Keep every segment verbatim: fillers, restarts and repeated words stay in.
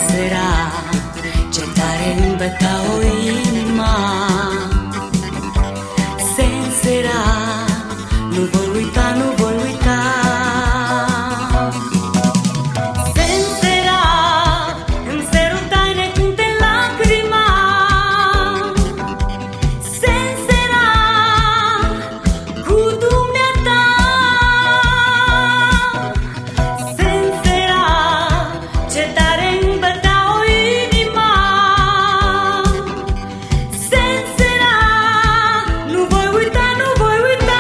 Sensera, ce tare îmi bătea-o inima. Sensera, nu voi uita, nu voi uita. Sensera, îmi sărutai necânte lacrima. Sensera, cu dumneata. Sensera, ce tare îmi bătea-o inima. Sensera, nu voi uita, nu voi uita.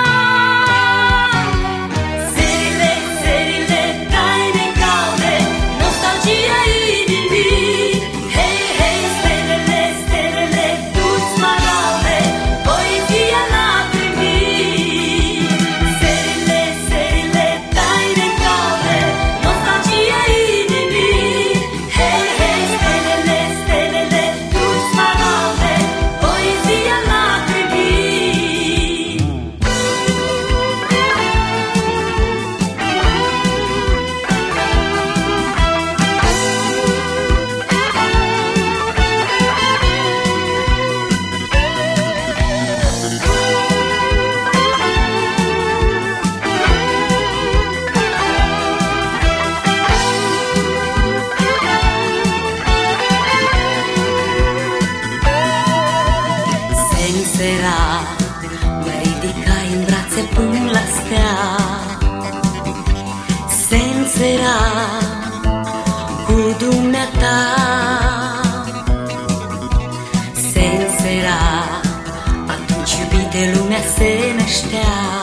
Serile, serile, taine calde, nostalgia inimii. Hei, hei, stelele, stelele, dulci smaralde, poezia lacrimii. Serile, serile, taine calde, nostalgia inimii. Hei, hei, stelele, stelele, dulci smaralde, poezia lacrimii. Sensera, mă ridicai în brațe până la stea. Sensera, cu dumneata. Sensera, atunci iubite lumea se năștea.